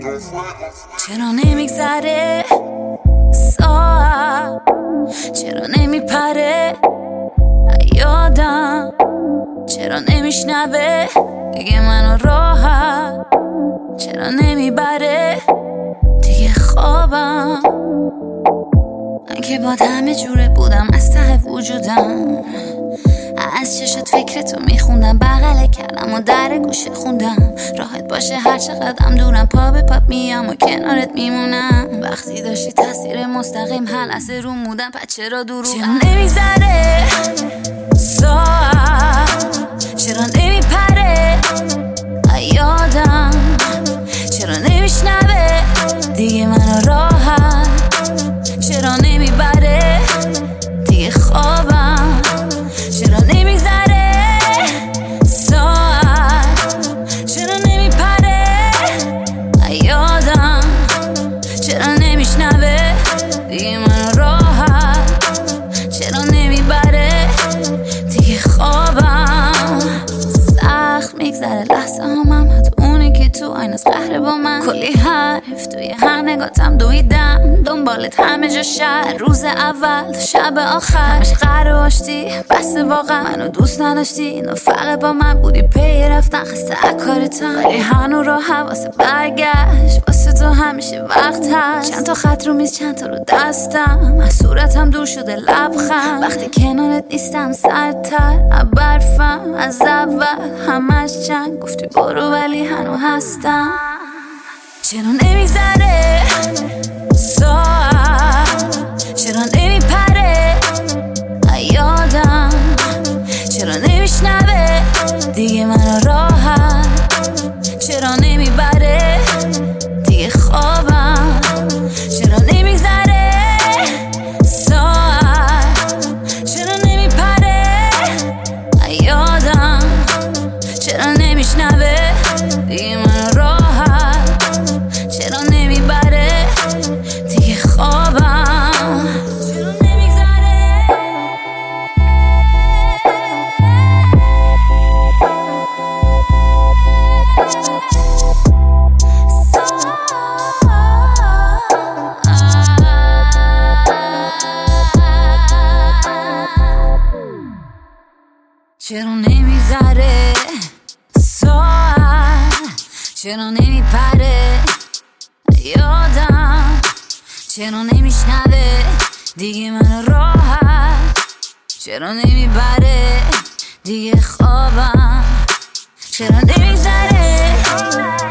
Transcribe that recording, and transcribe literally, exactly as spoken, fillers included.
چرا نمیگذره ساعت، چرا نمیپره یادم، چرا نمیشنوه دیگه منو راحت، چرا نمیبره دیگه خوابم. من که با همه جوره بودم از ته وجودم، از چشات فکرتو میخوندم، بغله کردم و در گوشه خوندم راحت باشه هر چقدرم دورم، پا به پا میام و کنارت میمونم. وقتی داشتی تاثیر مستقیم هر لحظه رو مودم، پس چرا دروغم؟ چرا نمیگذره ساعت، چرا نمیپره یادم، چرا نمیشنوه دیگه منو راحت، چرا نمیبره دیگه خوابم. چرا نمیگذره ساعت، چرا نمیپره یادم، چرا نمیشنوه دیگه منو راحت، چرا نمیبره دیگه خوابم. سخت میگذره لحظه همم، حتی اونه که تو آیناس قهره با من. کلی حرف توی هر نگاتم دویدم، دنبالت همه جا شهر، روز اول تا شب آخر همش قهر باشتی، بس واقعا منو دوست نداشتی، اینو فرق با من بودی پی رفتن خسته اکارتم، ولی هنو راه واسه برگشت، واسه تو همیشه وقت هست. چند تا خط رو میز، چند تا رو دستم، از صورتم دور شده لبخند، وقتی کنارت نیستم سردتر برفم از اول، همش چند گفتی برو ولی هنو هستم. چرا نمیگذره ساعت، چرا نمیپره یادم، چرا نمیشنوه دیگه منو راحت، چرا نمیبره دیگه خوابم. چرا نمیگذره ساعت، چرا نمیپره یادم، چرا نمیشنوه دیگه منو راحت، چرا نمیبره دیگه خوابم. چرا نمیگذره چرا نمیگذره ساعت، چرا نمیپره یادم، چرا نمیشنوه دیگه منو راحت، چرا نمیبره دیگه خوابم. چرا نمیگذره